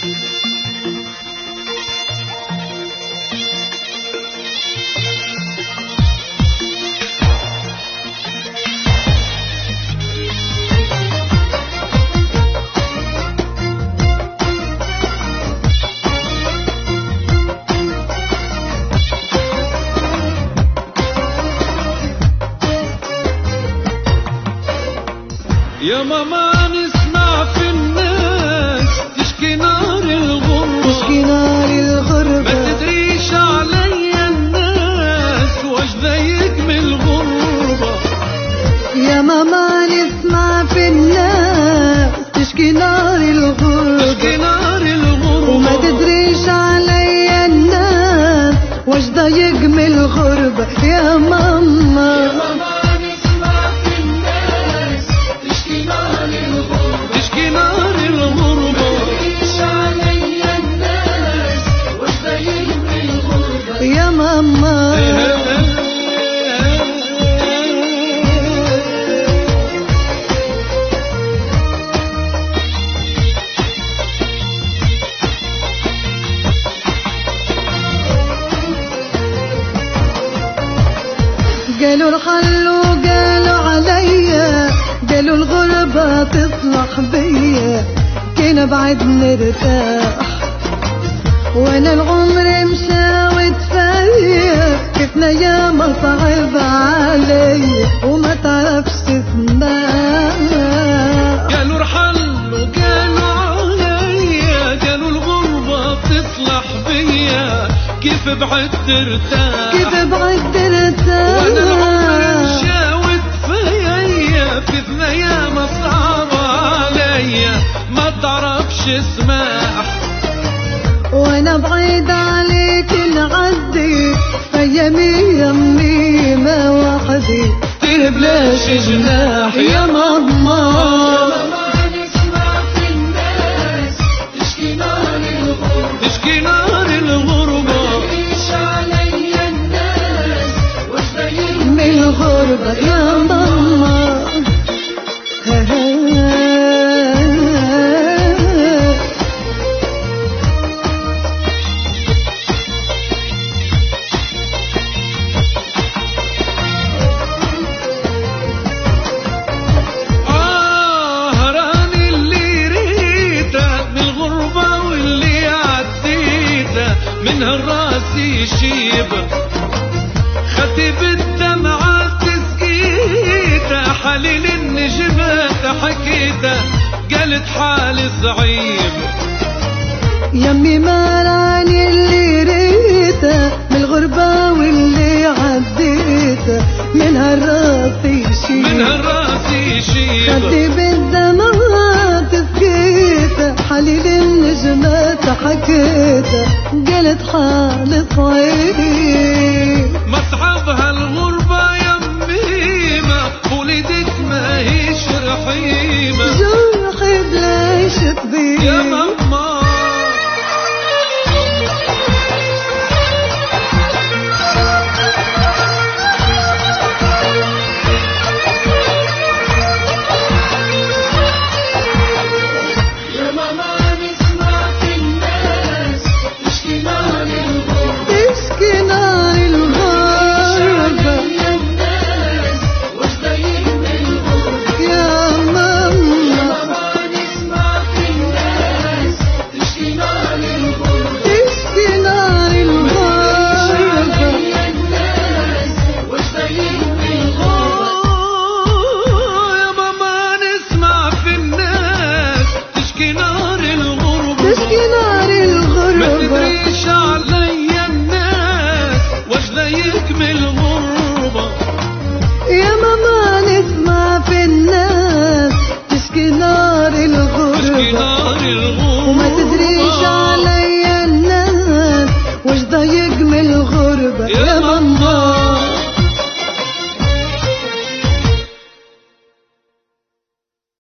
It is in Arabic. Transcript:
يا ماما نسمع في الناس تشكي نار الغربة، تشكي نار الغربة، ما تدريش عليا الناس واش ضايق من الغربة. يا ماما نسمع في الناس تشكي نار الغربة، تشكي نار الغربة، وما تدريش عليا الناس واش ضايق من الغربة. يا ماما يا ماما قالوا الحل وقالوا عليا، قالوا الغربة تصلح بيا، كان بعد نرتاح وانا العمر مشى وتفايا، كيفنا يا ما صعب علي وما تعرفش تسمع. قالوا الحل وقالوا عليا، قالوا الغربة تصلح بيا، كيف بعد ترتاح، كيف بعد ترتاح، وانا العمر مشى وتفايا، كيفنا يا ما صعب عليا ما تعرفش اسمح. وانا بعيد عليك نعدي ايامي يمي ما وحدي بلاش جناح. يا ماما نسمع في الناس تشكي نار الغربة، تشكي نار الغربة، مفيش عليا الناس واش ضايق من الغربة. يا ماما من الراس يشيب، خطيب الدمعة تسقيته، حليل النجمات حكيته، قالت حالي صعيب. يمي ما راني اللي ريته من الغربة واللي عديته، من هالراس يشيب، من الراس يشيب، خطيب الدمعة تسقيته، حليل النجمات حكيته، قالت حالي صعيب. مصعبها الغربة يمي، ما ولدك ما هيش رحيم.